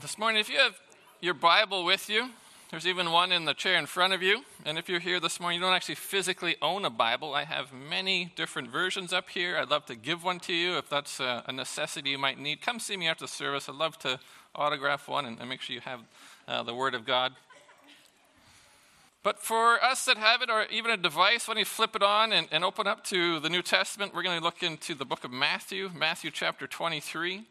This morning, if you have your Bible with you, there's even one in the chair in front of you. And if you're here this morning, you don't actually physically own a Bible. I have many different versions up here. I'd love to give one to you if that's a necessity you might need. Come see me after the service. I'd love to autograph one and make sure you have the Word of God. But for us that have it, or even a device, when you flip it on and open up to the New Testament, we're going to look into the book of Matthew chapter 23.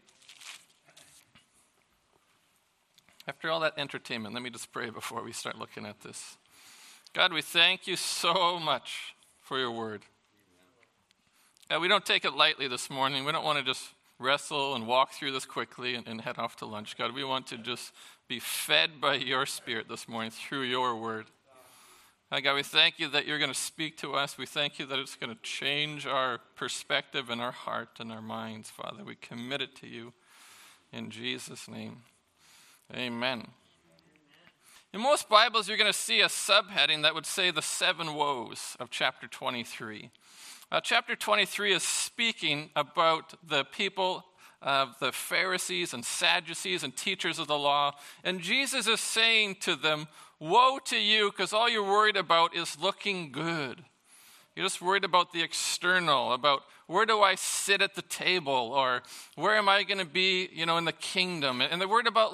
After all that entertainment, let me just pray before we start looking at this. God, we thank you so much for your word. We don't take it lightly this morning. We don't want to just wrestle and walk through this quickly and head off to lunch. God, we want to just be fed by your Spirit this morning through your word. God, we thank you that you're going to speak to us. We thank you that it's going to change our perspective and our heart and our minds, Father. We commit it to you in Jesus' name. Amen. In most Bibles, you're going to see a subheading that would say the 7 woes of chapter 23. Chapter 23 is speaking about the people of the Pharisees and Sadducees and teachers of the law. And Jesus is saying to them, woe to you, because all you're worried about is looking good. You're just worried about the external, about where do I sit at the table, or where am I going to be, in the kingdom. And they're worried about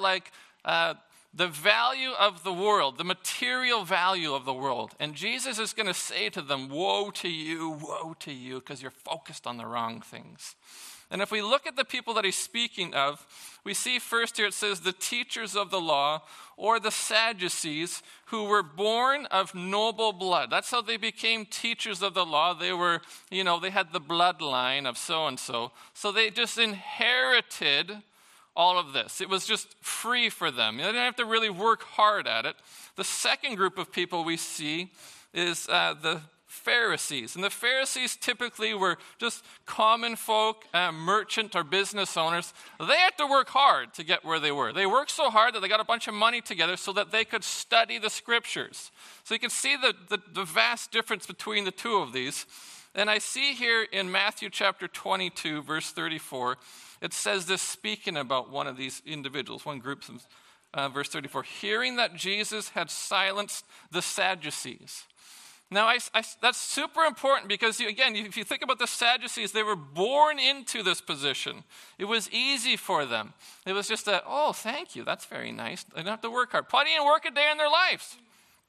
the value of the world, the material value of the world. And Jesus is going to say to them, woe to you, because you're focused on the wrong things. And if we look at the people that he's speaking of, we see first here it says the teachers of the law, or the Sadducees, who were born of noble blood. That's how they became teachers of the law. They were, they had the bloodline of so-and-so. So they just inherited all of this. It was just free for them. They didn't have to really work hard at it. The second group of people we see is the Pharisees. And the Pharisees typically were just common folk, merchant or business owners. They had to work hard to get where they were. They worked so hard that they got a bunch of money together so that they could study the scriptures. So you can see the vast difference between the two of these. And I see here in Matthew chapter 22, verse 34, it says this speaking about one of these individuals, one group, verse 34, hearing that Jesus had silenced the Sadducees. Now, that's super important because, if you think about the Sadducees, they were born into this position. It was easy for them. It was just thank you, that's very nice. They don't have to work hard. Probably didn't work a day in their lives.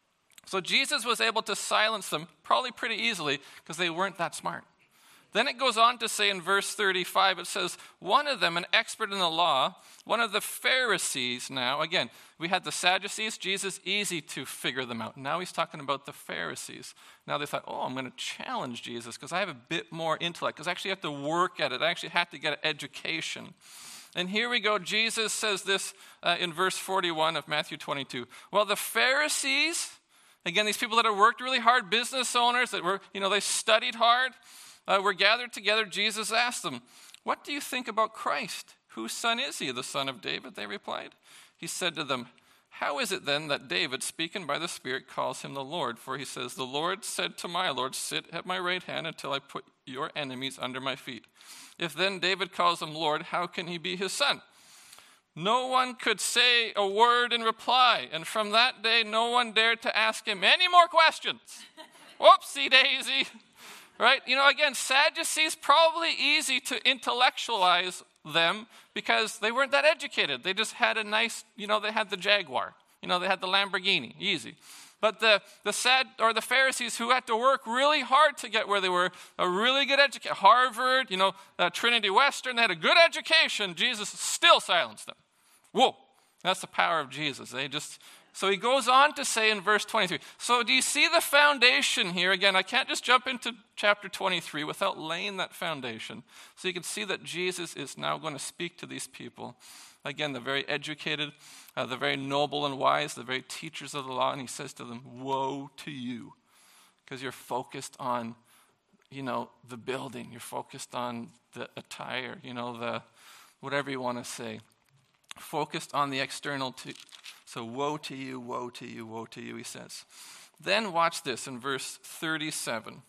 So Jesus was able to silence them probably pretty easily because they weren't that smart. Then it goes on to say in verse 35, it says, one of them, an expert in the law, one of the Pharisees now, again, we had the Sadducees, Jesus, easy to figure them out. Now he's talking about the Pharisees. Now they thought, I'm going to challenge Jesus because I have a bit more intellect, because I actually have to work at it. I actually have to get an education. And here we go. Jesus says this in verse 41 of Matthew 22. Well, the Pharisees, again, these people that have worked really hard, business owners that were, they studied hard, were gathered together. Jesus asked them, what do you think about Christ? Whose son is he? The son of David, they replied. He said to them, how is it then that David, speaking by the Spirit, calls him the Lord? For he says, the Lord said to my Lord, sit at my right hand until I put your enemies under my feet. If then David calls him Lord, how can he be his son? No one could say a word in reply, and from that day no one dared to ask him any more questions. Whoopsie daisy. Right? Again, Sadducees, probably easy to intellectualize them because they weren't that educated. They just had a nice, they had the Jaguar. They had the Lamborghini. Easy. But the Pharisees who had to work really hard to get where they were, a really good education, Harvard, Trinity Western, they had a good education, Jesus still silenced them. Whoa, that's the power of Jesus. So he goes on to say in verse 23, so do you see the foundation here? Again, I can't just jump into chapter 23 without laying that foundation. So you can see that Jesus is now going to speak to these people. Again, the very educated, the very noble and wise, the very teachers of the law. And he says to them, woe to you, because you're focused on, the building. You're focused on the attire, the whatever you want to say. Focused on the external. So woe to you, woe to you, woe to you, he says. Then watch this in verse 37.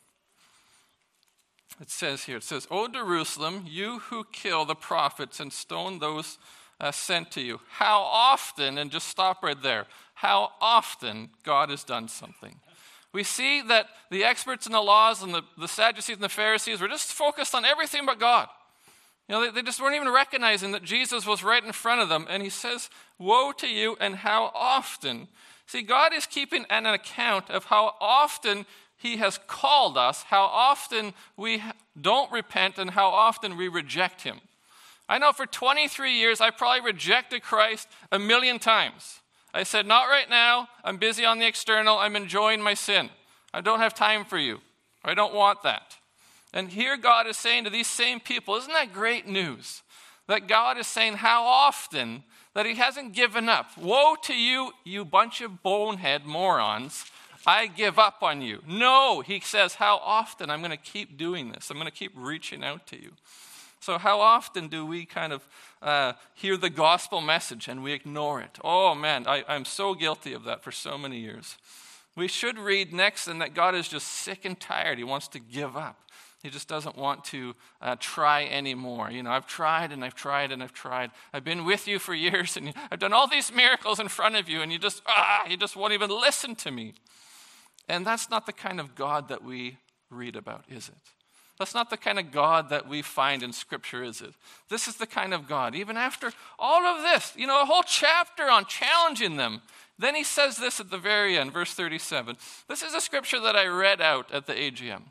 It says, O Jerusalem, you who kill the prophets and stone those sent to you. How often, and just stop right there, how often God has done something. We see that the experts in the laws and the Sadducees and the Pharisees were just focused on everything but God. They just weren't even recognizing that Jesus was right in front of them. And he says, woe to you, and how often. See, God is keeping an account of how often he has called us, how often we don't repent, and how often we reject him. I know for 23 years, I probably rejected Christ 1,000,000 times. I said, not right now. I'm busy on the external. I'm enjoying my sin. I don't have time for you. I don't want that. And here God is saying to these same people, isn't that great news? That God is saying how often that he hasn't given up. Woe to you, you bunch of bonehead morons. I give up on you. No, he says, how often I'm going to keep doing this. I'm going to keep reaching out to you. So how often do we kind of hear the gospel message and we ignore it? Oh man, I'm so guilty of that for so many years. We should read next and that God is just sick and tired. He wants to give up. He just doesn't want to try anymore. I've tried and I've tried and I've tried. I've been with you for years and I've done all these miracles in front of you and you just won't even listen to me. And that's not the kind of God that we read about, is it? That's not the kind of God that we find in Scripture, is it? This is the kind of God. Even after all of this, a whole chapter on challenging them. Then he says this at the very end, verse 37. This is a scripture that I read out at the AGM.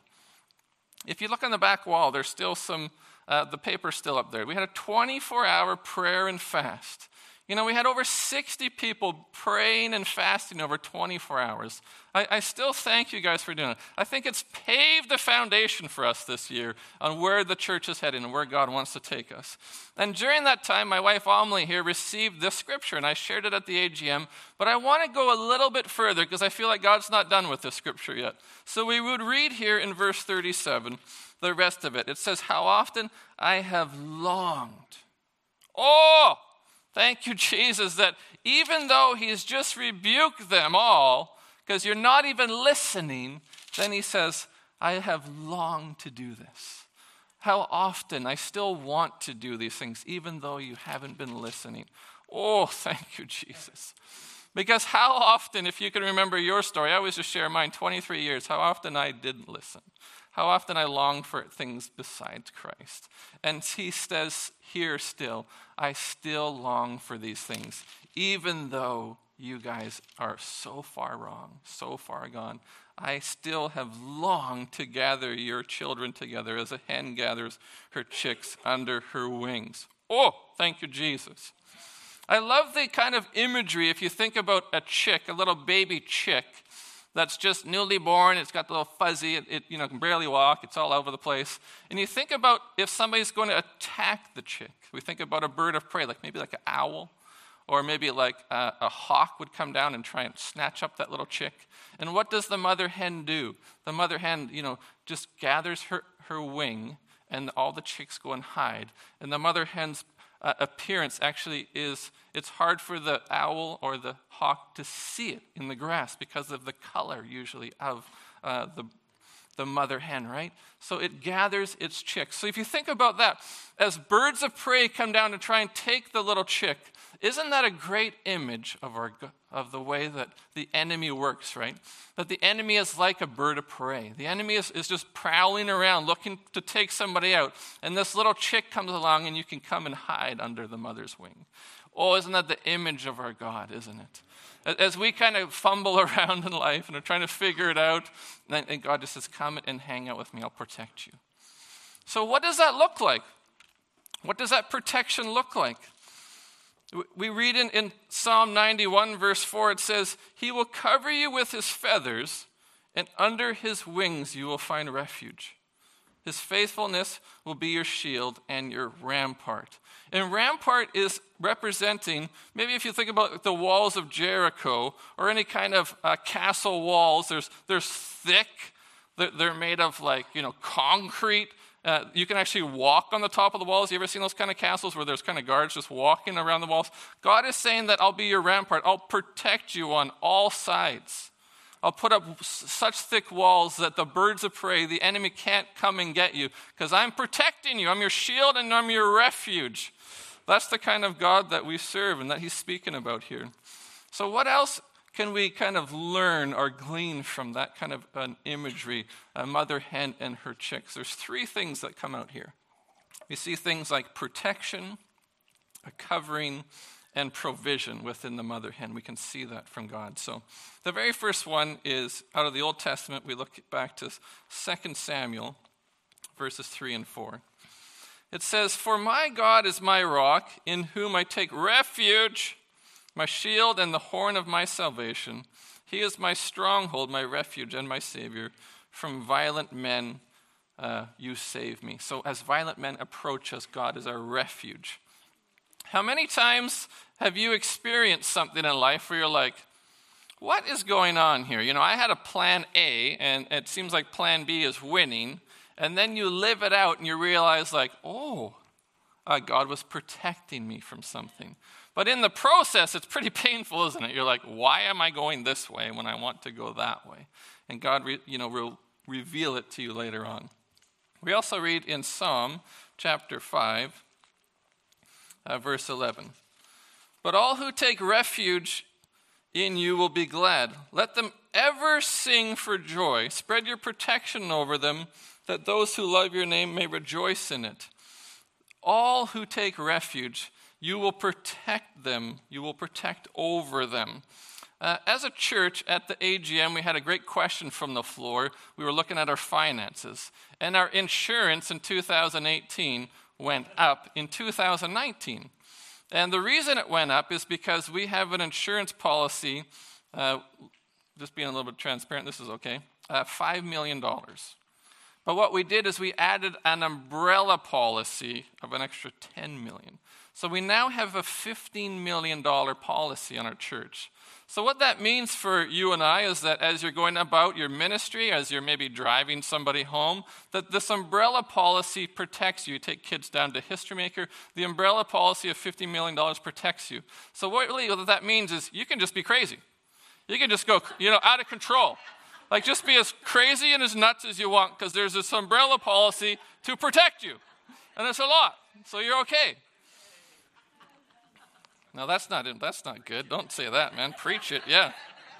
If you look on the back wall, there's still the paper's still up there. We had a 24-hour prayer and fast. We had over 60 people praying and fasting over 24 hours. I still thank you guys for doing it. I think it's paved the foundation for us this year on where the church is heading and where God wants to take us. And during that time, my wife Amelie here received this scripture, and I shared it at the AGM. But I want to go a little bit further because I feel like God's not done with this scripture yet. So we would read here in verse 37, the rest of it. It says, how often I have longed. Oh! Thank you, Jesus, that even though he's just rebuked them all, because you're not even listening, then he says, I have longed to do this. How often I still want to do these things, even though you haven't been listening. Oh, thank you, Jesus. Because how often, if you can remember your story, I always just share mine, 23 years, how often I didn't listen. How often I longed for things besides Christ. And he says here still, I still long for these things, even though you guys are so far wrong, so far gone. I still have longed to gather your children together as a hen gathers her chicks under her wings. Oh, thank you, Jesus. I love the kind of imagery, if you think about a chick, a little baby chick, that's just newly born, it's got the little fuzzy, it can barely walk, it's all over the place. And you think about if somebody's going to attack the chick. We think about a bird of prey, maybe like an owl, or maybe like a hawk would come down and try and snatch up that little chick. And what does the mother hen do? The mother hen, just gathers her wing, and all the chicks go and hide. And the mother hen's appearance actually it's hard for the owl or the hawk to see it in the grass because of the color usually of the mother hen, right? So it gathers its chicks. So if you think about that, as birds of prey come down to try and take the little chick, isn't that a great image of the way that the enemy works, right? That the enemy is like a bird of prey. The enemy is just prowling around looking to take somebody out. And this little chick comes along and you can come and hide under the mother's wing. Oh, isn't that the image of our God, isn't it? As we kind of fumble around in life and are trying to figure it out, and God just says, come and hang out with me, I'll protect you. So what does that look like? What does that protection look like? We read in Psalm 91, verse 4, it says, he will cover you with his feathers, and under his wings you will find refuge. His faithfulness will be your shield and your rampart. And rampart is representing, maybe if you think about the walls of Jericho or any kind of castle walls, there's thick, they're made of concrete. You can actually walk on the top of the walls. You ever seen those kind of castles where there's kind of guards just walking around the walls? God is saying that I'll be your rampart. I'll protect you on all sides. I'll put up such thick walls that the birds of prey, the enemy can't come and get you because I'm protecting you. I'm your shield and I'm your refuge. That's the kind of God that we serve and that he's speaking about here. So what else can we kind of learn or glean from that kind of an imagery, a mother hen and her chicks? There's three things that come out here. We see things like protection, a covering, and provision within the mother hen. We can see that from God. So the very first one is out of the Old Testament. We look back to 2 Samuel, verses 3 and 4. It says, "For my God is my rock, in whom I take refuge, my shield and the horn of my salvation. He is my stronghold, my refuge, and my Savior. From violent men you save me." So as violent men approach us, God is our refuge. How many times have you experienced something in life where you're like, what is going on here? You know, I had a plan A, and it seems like plan B is winning. And then you live it out and you realize like, God was protecting me from something. But in the process, it's pretty painful, isn't it? You're like, why am I going this way when I want to go that way? And God will reveal it to you later on. We also read in Psalm chapter 5, verse 11. "But all who take refuge in you will be glad. Let them ever sing for joy. Spread your protection over them, that those who love your name may rejoice in it." All who take refuge, you will protect them. You will protect over them. As a church at the AGM, we had a great question from the floor. We were looking at our finances. And our insurance in 2018 went up in 2019. And the reason it went up is because we have an insurance policy, just being a little bit transparent, this is okay, $5 million. But what we did is we added an umbrella policy of an extra $10 million. So we now have a $15 million policy on our church. So what that means for you and I is that as you're going about your ministry, as you're maybe driving somebody home, that this umbrella policy protects you. You take kids down to History Maker, the umbrella policy of $50 million protects you. So what that means is you can just be crazy. You can just go, out of control. Like just be as crazy and as nuts as you want because there's this umbrella policy to protect you. And it's a lot. So you're okay. No, that's not good. Don't say that, man. Preach it, yeah.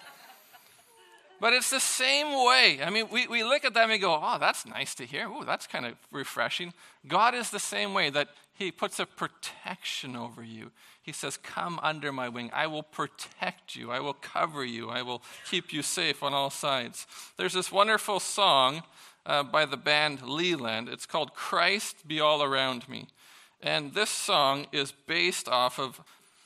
But it's the same way. I mean, we look at that and we go, that's nice to hear. Ooh, that's kind of refreshing. God is the same way, that he puts a protection over you. He says, come under my wing. I will protect you. I will cover you. I will keep you safe on all sides. There's this wonderful song by the band Leland. It's called Christ Be All Around Me. And this song is based off of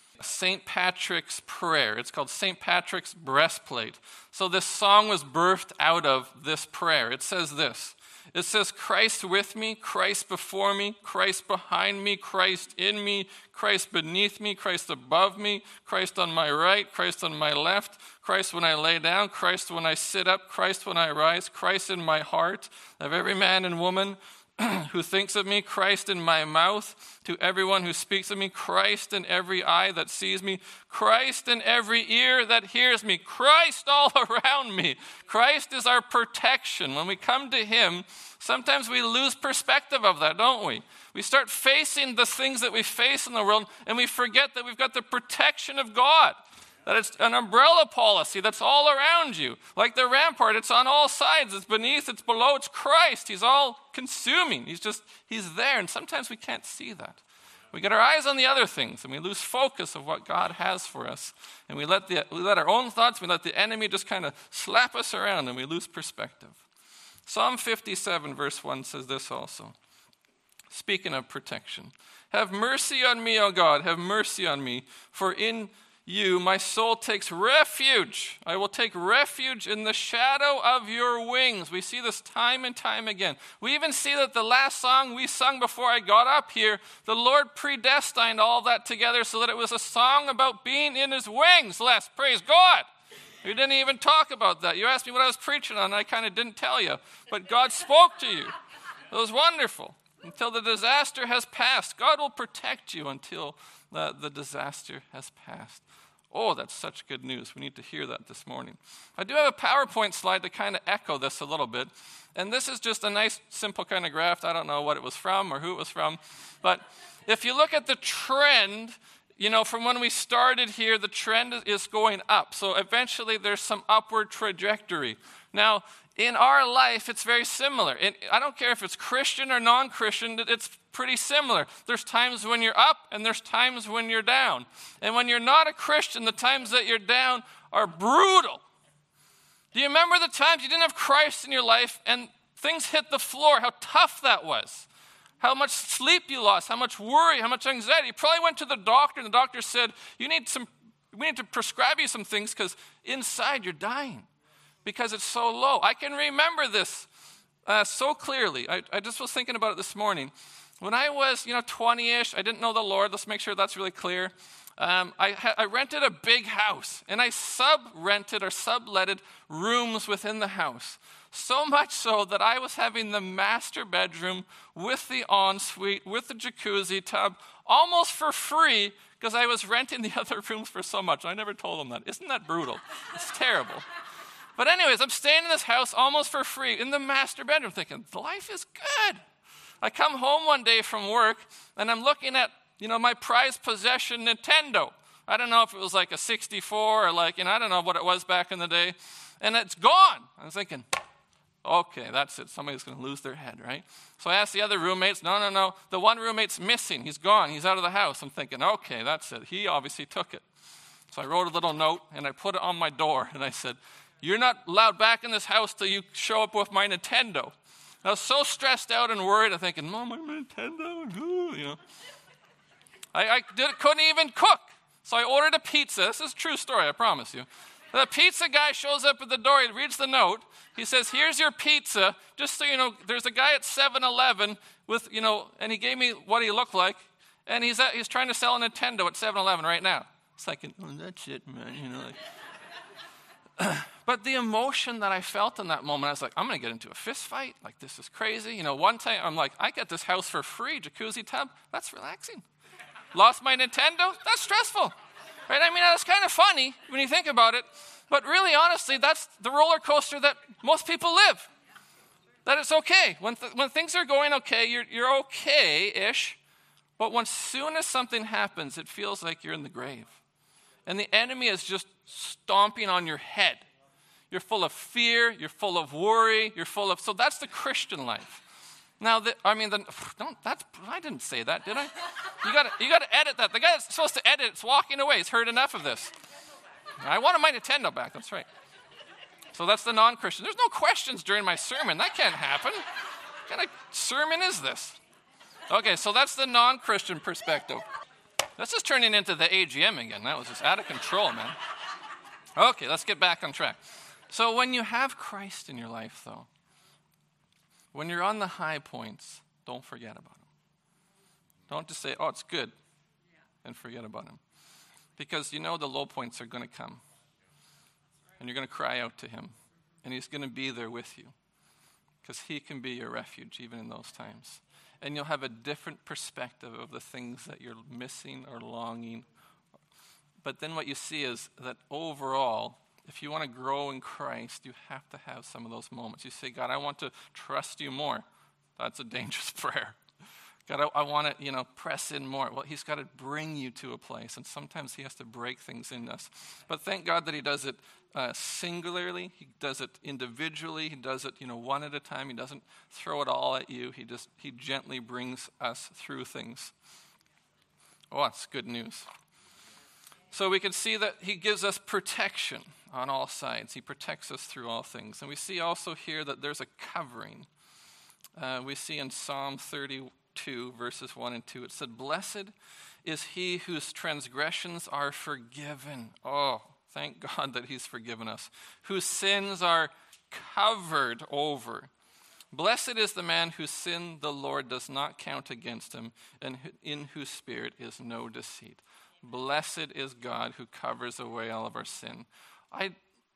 St. Patrick's prayer. It's called St. Patrick's Breastplate. So this song was birthed out of this prayer. It says this. It says, Christ with me, Christ before me, Christ behind me, Christ in me, Christ beneath me, Christ above me, Christ on my right, Christ on my left, Christ when I lay down, Christ when I sit up, Christ when I rise, Christ in my heart, of every man and woman who thinks of me, Christ in my mouth, to everyone who speaks of me, Christ in every eye that sees me, Christ in every ear that hears me, Christ all around me. Christ is our protection. When we come to him, sometimes we lose perspective of that, don't we? We start facing the things that we face in the world, and we forget that we've got the protection of God. That it's an umbrella policy that's all around you. Like the rampart, it's on all sides. It's beneath, it's below, it's Christ. He's all consuming. He's there. And sometimes we can't see that. We get our eyes on the other things and we lose focus of what God has for us. And we let our own thoughts, we let the enemy just kind of slap us around and we lose perspective. Psalm 57 verse 1 says this also. Speaking of protection. Have mercy on me, O God, have mercy on me, for in you, my soul takes refuge. I will take refuge in the shadow of your wings. We see this time and time again. We even see that the last song we sung before I got up here, the Lord predestined all that together so that it was a song about being in his wings. Les, praise God. We didn't even talk about that. You asked me what I was preaching on, and I kind of didn't tell you. But God spoke to you. It was wonderful. Until the disaster has passed. God will protect you until the disaster has passed. Oh, that's such good news. We need to hear that this morning. I do have a PowerPoint slide to kind of echo this a little bit. And this is just a nice, simple kind of graph. I don't know what it was from or who it was from. But if you look at the trend, from when we started here, the trend is going up. So eventually there's some upward trajectory. Now, in our life, it's very similar. I don't care if it's Christian or non-Christian, it's pretty similar. There's times when you're up and there's times when you're down. And when you're not a Christian, the times that you're down are brutal. Do you remember the times you didn't have Christ in your life and things hit the floor, how tough that was? How much sleep you lost, how much worry, how much anxiety. You probably went to the doctor and the doctor said, we need to prescribe you some things because inside you're dying because it's so low. I can remember this so clearly. I just was thinking about it this morning. When I was, 20-ish, I didn't know the Lord. Let's make sure that's really clear. I rented a big house, and I sub-rented or subletted rooms within the house. So much so that I was having the master bedroom with the ensuite, with the jacuzzi tub, almost for free because I was renting the other rooms for so much. I never told them that. Isn't that brutal? It's terrible. But anyways, I'm staying in this house almost for free in the master bedroom thinking, life is good. I come home one day from work, and I'm looking at, my prized possession, Nintendo. I don't know if it was like a 64 or I don't know what it was back in the day. And it's gone. I was thinking, okay, that's it. Somebody's going to lose their head, right? So I asked the other roommates, no. The one roommate's missing. He's gone. He's out of the house. I'm thinking, okay, that's it. He obviously took it. So I wrote a little note, and I put it on my door, and I said, you're not allowed back in this house till you show up with my Nintendo. I was so stressed out and worried. I'm thinking, Mom, my Nintendo, I couldn't even cook. So I ordered a pizza. This is a true story, I promise you. The pizza guy shows up at the door. He reads the note. He says, here's your pizza. Just so you know, there's a guy at 7-Eleven with, and he gave me what he looked like. And he's trying to sell a Nintendo at 7-Eleven right now. It's like, oh, that's it, man. But the emotion that I felt in that moment, I was like, I'm going to get into a fist fight. Like, this is crazy. One time I'm like, I get this house for free, jacuzzi tub. That's relaxing. Lost my Nintendo? That's stressful. Right? I mean, that's kind of funny when you think about it. But really, honestly, that's the roller coaster that most people live. That it's okay. When things are going okay, you're okay-ish. But when soon as something happens, it feels like you're in the grave. And the enemy is just stomping on your head. You're full of fear. You're full of worry. So that's the Christian life. Now, I didn't say that, did I? You got to edit that. The guy that's supposed to edit is walking away. He's heard enough of this. I wanted my Nintendo back. That's right. So that's the non-Christian. There's no questions during my sermon. That can't happen. What kind of sermon is this? Okay, so that's the non-Christian perspective. This is turning into the AGM again. That was just out of control, man. Okay, let's get back on track. So when you have Christ in your life, though, when you're on the high points, don't forget about him. Don't just say, oh, it's good, and forget about him. Because the low points are going to come. And you're going to cry out to him. And he's going to be there with you. Because he can be your refuge even in those times. And you'll have a different perspective of the things that you're missing or longing. But then what you see is that overall, if you want to grow in Christ, you have to have some of those moments. You say, God, I want to trust you more. That's a dangerous prayer. God, I want to, press in more. Well, he's got to bring you to a place, and sometimes he has to break things in us. But thank God that he does it singularly. He does it individually. He does it, one at a time. He doesn't throw it all at you. He gently brings us through things. Oh, that's good news. So we can see that he gives us protection on all sides. He protects us through all things. And we see also here that there's a covering. We see in Psalm 32, verses 1 and 2, it said, blessed is he whose transgressions are forgiven. Oh, thank God that he's forgiven us. Whose sins are covered over. Blessed is the man whose sin the Lord does not count against him, and in whose spirit is no deceit. Blessed is God who covers away all of our sin. I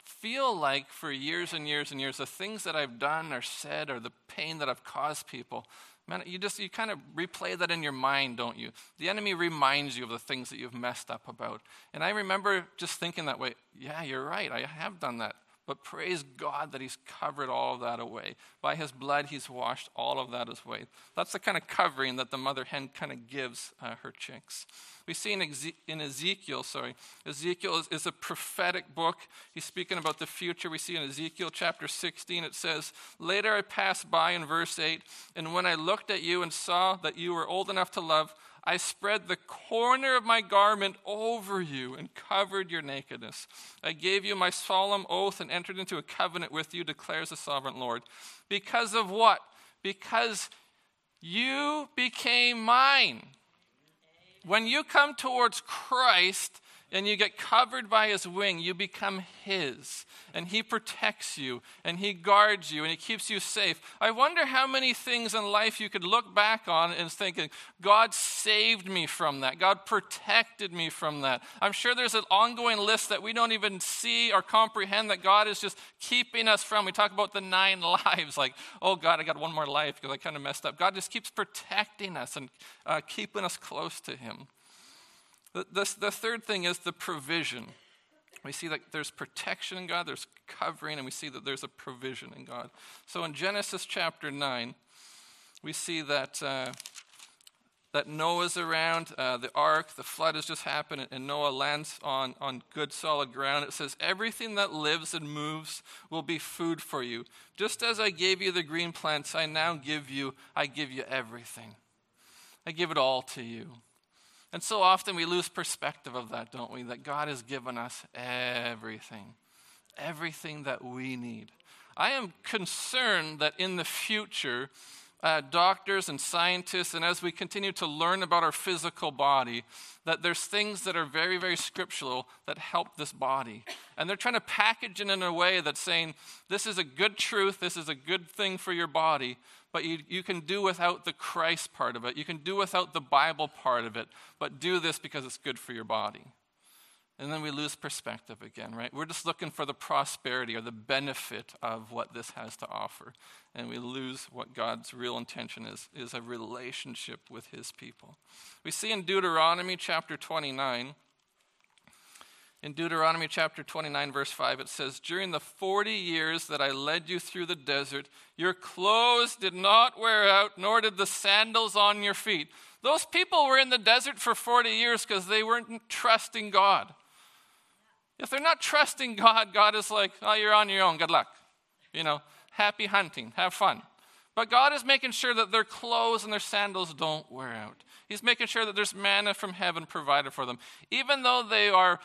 feel like for years and years and years, the things that I've done or said or the pain that I've caused people, man, you kind of replay that in your mind, don't you? The enemy reminds you of the things that you've messed up about. And I remember just thinking that way, yeah, you're right, I have done that. But praise God that he's covered all of that away. By his blood, he's washed all of that away. That's the kind of covering that the mother hen kind of gives her chicks. We see in Ezekiel, Ezekiel is a prophetic book. He's speaking about the future. We see in Ezekiel chapter 16, it says, "Later I passed by," in verse 8, "and when I looked at you and saw that you were old enough to love, I spread the corner of my garment over you and covered your nakedness. I gave you my solemn oath and entered into a covenant with you, declares the sovereign Lord." Because of what? Because you became mine. When you come towards Christ and you get covered by his wing, you become his. And he protects you, and he guards you, and he keeps you safe. I wonder how many things in life you could look back on and thinking, God saved me from that. God protected me from that. I'm sure there's an ongoing list that we don't even see or comprehend that God is just keeping us from. We talk about the 9 lives, like, oh God, I got one more life because I kind of messed up. God just keeps protecting us and keeping us close to him. The third thing is the provision. We see that there's protection in God, there's covering, and we see that there's a provision in God. So in Genesis chapter 9, we see that Noah's around, the ark, the flood has just happened, and Noah lands on good solid ground. It says, "Everything that lives and moves will be food for you. Just as I gave you the green plants, I give you everything. I give it all to you." And so often we lose perspective of that, don't we? That God has given us everything that we need. I am concerned that in the future, doctors and scientists, and as we continue to learn about our physical body, that there's things that are very, very scriptural that help this body. And they're trying to package it in a way that's saying, this is a good truth, this is a good thing for your body, but you can do without the Christ part of it. You can do without the Bible part of it, but do this because it's good for your body. And then we lose perspective again, right? We're just looking for the prosperity or the benefit of what this has to offer. And we lose what God's real intention is a relationship with his people. We see in Deuteronomy chapter 29, verse 5, it says, "During the 40 years that I led you through the desert, your clothes did not wear out, nor did the sandals on your feet." Those people were in the desert for 40 years because they weren't trusting God. If they're not trusting God, God is like, oh, you're on your own, good luck. Happy hunting, have fun. But God is making sure that their clothes and their sandals don't wear out. He's making sure that there's manna from heaven provided for them. Even though they are,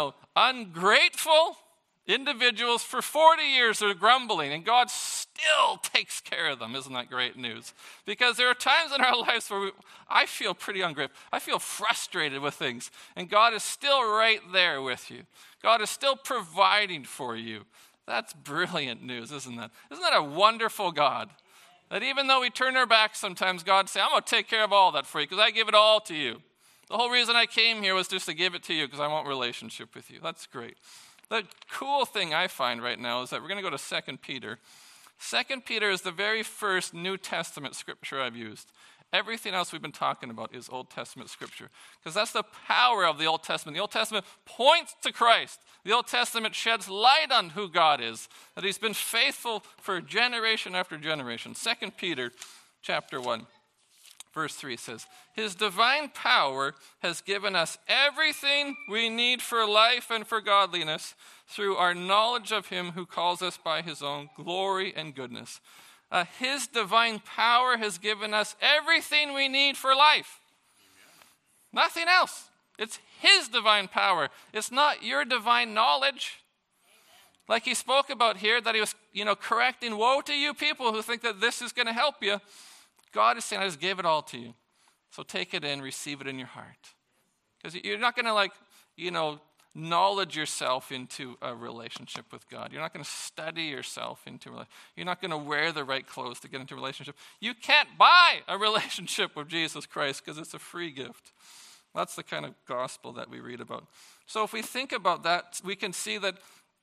ungrateful individuals for 40 years, they're grumbling, and God still takes care of them. Isn't that great news? Because there are times in our lives where I feel pretty ungrateful. I feel frustrated with things, and God is still right there with you. God is still providing for you. That's brilliant news, isn't that? Isn't that a wonderful God? That even though we turn our backs sometimes, God says, I'm going to take care of all that for you because I give it all to you. The whole reason I came here was just to give it to you because I want relationship with you. That's great. The cool thing I find right now is that we're going to go to 2 Peter. 2 Peter is the very first New Testament scripture I've used. Everything else we've been talking about is Old Testament scripture. Because that's the power of the Old Testament. The Old Testament points to Christ. The Old Testament sheds light on who God is, that he's been faithful for generation after generation. 2 Peter chapter 1, verse 3 says, "His divine power has given us everything we need for life and for godliness through our knowledge of him who calls us by his own glory and goodness." His divine power has given us everything we need for life. Nothing else. It's his divine power. It's not your divine knowledge. Like he spoke about here, that he was, correcting, woe to you people who think that this is going to help you. God is saying, I just gave it all to you. So take it in, receive it in your heart. Because you're not going to knowledge yourself into a relationship with God. You're not going to study yourself into a You're not going to wear the right clothes to get into a relationship. You can't buy a relationship with Jesus Christ because it's a free gift. That's the kind of gospel that we read about. So if we think about that, we can see that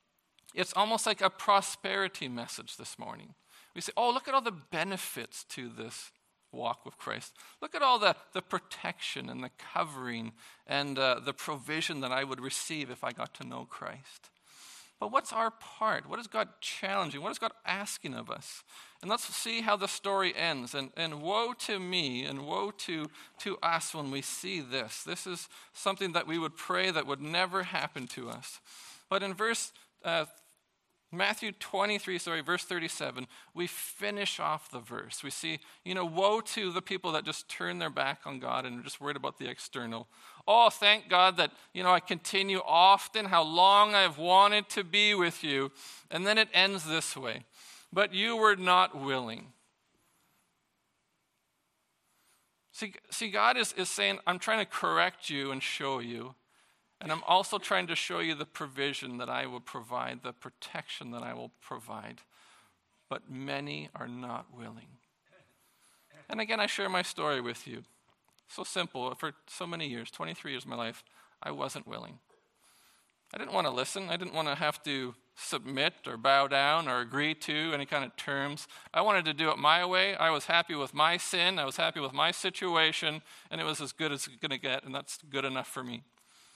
It's almost like a prosperity message this morning. We say, oh, look at all the benefits to this walk with Christ. Look at all the protection and the covering and the provision that I would receive if I got to know Christ. But what's our part? What is God challenging? What is God asking of us? And let's see how the story ends. And woe to me and woe to us when we see this. This is something that we would pray that would never happen to us. But in Matthew 23, verse 37, we finish off the verse. We see, woe to the people that just turn their back on God and are just worried about the external. Oh, thank God that, I continue often how long I've wanted to be with you. And then it ends this way. But you were not willing. See, God is saying, I'm trying to correct you and show you. And I'm also trying to show you the provision that I will provide, the protection that I will provide. But many are not willing. And again, I share my story with you. So simple. For so many years, 23 years of my life, I wasn't willing. I didn't want to listen. I didn't want to have to submit or bow down or agree to any kind of terms. I wanted to do it my way. I was happy with my sin. I was happy with my situation. And it was as good as it's going to get. And that's good enough for me.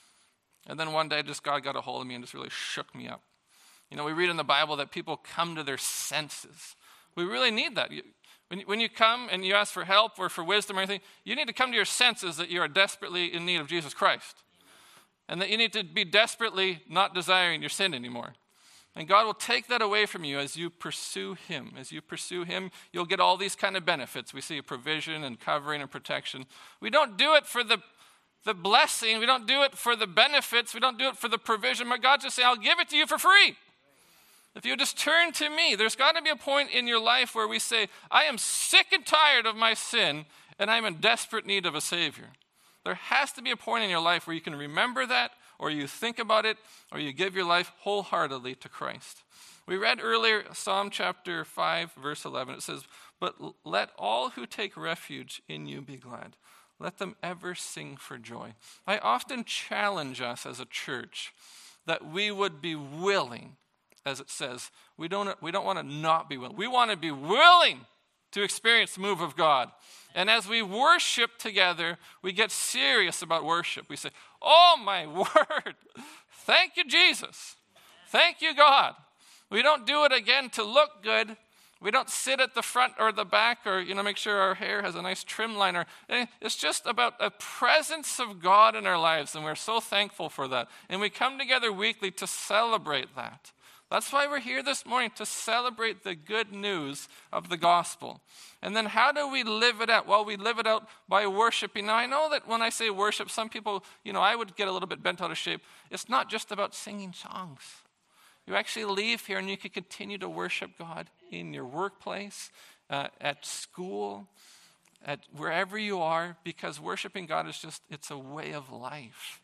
And then one day, just God got a hold of me and just really shook me up. We read in the Bible that people come to their senses. We really need that. When you come and you ask for help or for wisdom or anything, you need to come to your senses that you are desperately in need of Jesus Christ. And that you need to be desperately not desiring your sin anymore. And God will take that away from you as you pursue Him. As you pursue Him, you'll get all these kind of benefits. We see provision and covering and protection. We don't do it for the blessing. We don't do it for the benefits. We don't do it for the provision. But God just say, I'll give it to you for free. If you just turn to me, there's got to be a point in your life where we say, I am sick and tired of my sin, and I'm in desperate need of a Savior. There has to be a point in your life where you can remember that, or you think about it, or you give your life wholeheartedly to Christ. We read earlier Psalm chapter 5, verse 11. It says, but let all who take refuge in you be glad. Let them ever sing for joy. I often challenge us as a church that we would be willing, as it says. We don't want to not be willing. We want to be willing to experience the move of God. And as we worship together, we get serious about worship. We say, oh my word, thank you, Jesus. Thank you, God. We don't do it again to look good. We don't sit at the front or the back or, make sure our hair has a nice trim line. It's just about a presence of God in our lives, and we're so thankful for that. And we come together weekly to celebrate that. That's why we're here this morning, to celebrate the good news of the gospel. And then how do we live it out? Well, we live it out by worshiping. Now, I know that when I say worship, some people, I would get a little bit bent out of shape. It's not just about singing songs. You actually leave here and you can continue to worship God in your workplace, at school, at wherever you are, because worshiping God is it's a way of life.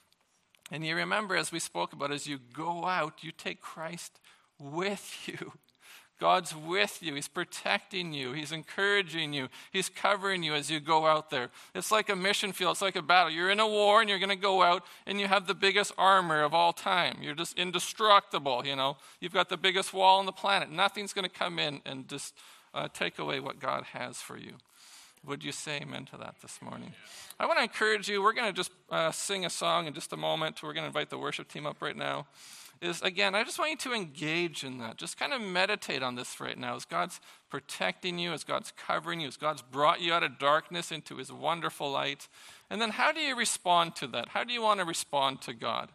And you remember, as we spoke about, as you go out, you take Christ with you. God's with you. He's protecting you. He's encouraging you. He's covering you as you go out there. It's like a mission field. It's like a battle. You're in a war and you're going to go out and you have the biggest armor of all time. You're just indestructible, You've got the biggest wall on the planet. Nothing's going to come in and just take away what God has for you. Would you say amen to that this morning? I want to encourage you. We're going to just sing a song in just a moment. We're going to invite the worship team up right now. Again, I just want you to engage in that. Just kind of meditate on this right now. As God's protecting you, as God's covering you, as God's brought you out of darkness into His wonderful light. And then how do you respond to that? How do you want to respond to God?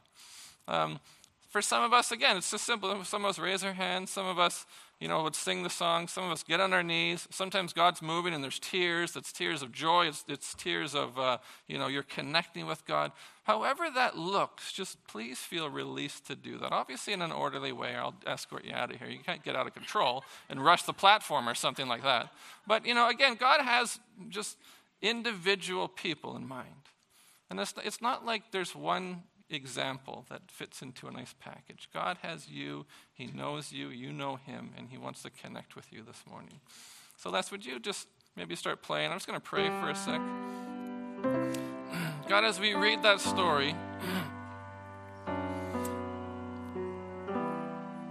For some of us, again, it's just simple. Some of us raise our hands. Some of us, would sing the song. Some of us get on our knees. Sometimes God's moving and there's tears. It's tears of joy. It's tears of, you're connecting with God. However that looks, just please feel released to do that. Obviously in an orderly way. I'll escort you out of here. You can't get out of control and rush the platform or something like that. But, again, God has just individual people in mind. And it's not like there's one example that fits into a nice package. God has you, He knows you, you know Him, and He wants to connect with you this morning. So Les, would you just maybe start playing? I'm just going to pray for a sec. God, as we read that story,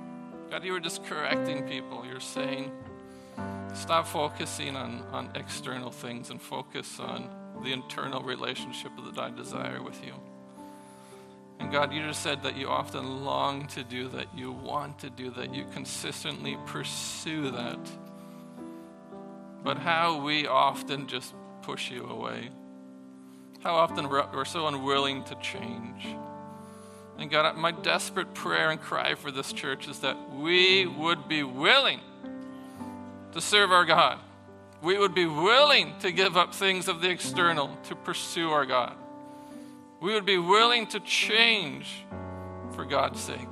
God, you were just correcting people. You're saying, stop focusing on external things and focus on the internal relationship that I desire with you. And God, you just said that you often long to do that, you want to do that, you consistently pursue that. But how we often just push you away. How often we're so unwilling to change. And God, my desperate prayer and cry for this church is that we would be willing to serve our God. We would be willing to give up things of the external to pursue our God. We would be willing to change for God's sake.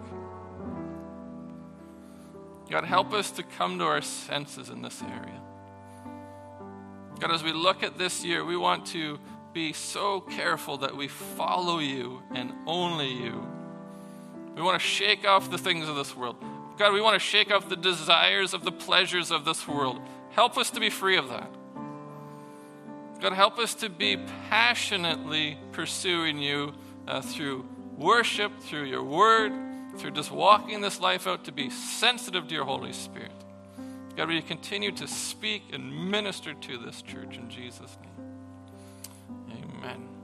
God, help us to come to our senses in this area. God, as we look at this year, we want to be so careful that we follow you and only you. We want to shake off the things of this world. God, we want to shake off the desires of the pleasures of this world. Help us to be free of that. God, help us to be passionately pursuing you through worship, through your word, through just walking this life out, to be sensitive to your Holy Spirit. God, will you continue to speak and minister to this church in Jesus' name? Amen.